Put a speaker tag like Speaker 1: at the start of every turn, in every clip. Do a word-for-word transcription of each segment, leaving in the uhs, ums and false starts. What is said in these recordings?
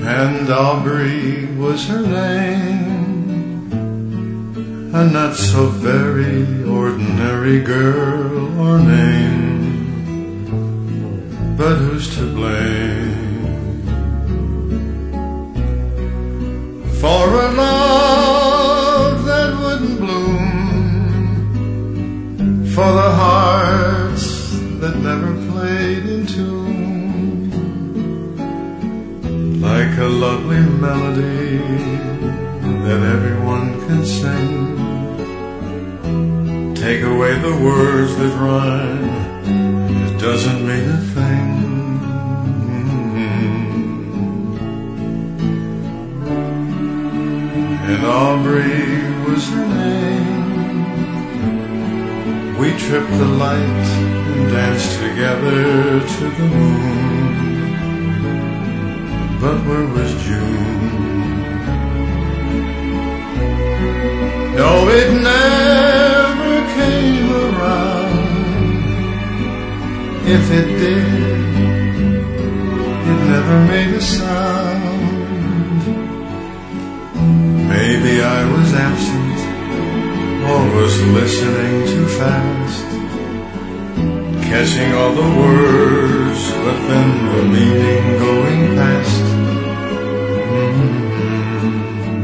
Speaker 1: and Aubrey was her name, a not so very ordinary girl or name, but who's to blame for a love that wouldn't bloom, for the hearts that never played in tune, like a lovely melody that everyone can sing. Take away the words that rhyme, it doesn't mean a thing. And Aubrey was her name. We tripped the light and danced together to the moon. But where was June? No, it never came around. If it did, it never made a sound. Maybe I was absent or was listening too fast, catching all the words, but then the meaning going past. Mm-hmm.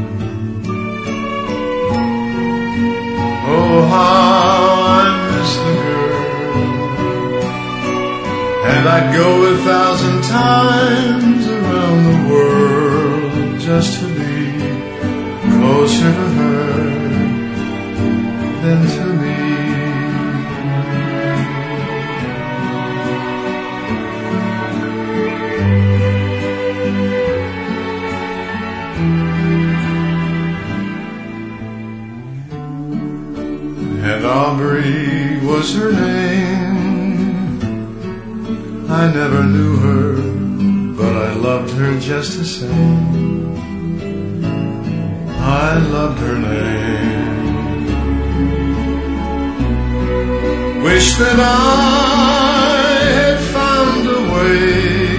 Speaker 1: Oh, how I miss the girl, and I'd go a thousand times around the world just to be closer to her than to me. And Aubrey was her name. I never knew her, but I loved her just the same. I loved her name. Wish that I had found a way,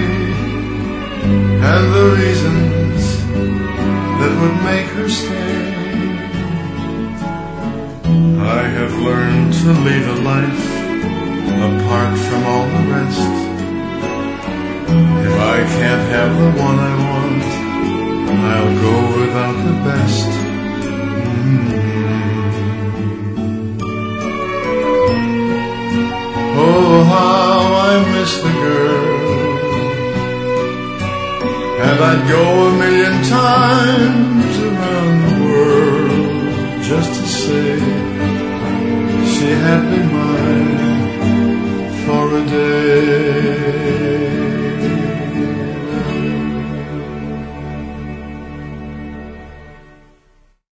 Speaker 1: and the reasons that would make her stay. I have learned to lead a life apart from all the rest. If I can't have the one I want, I'll go without the best. Mm-hmm. Oh, how I miss the girl, and I'd go a million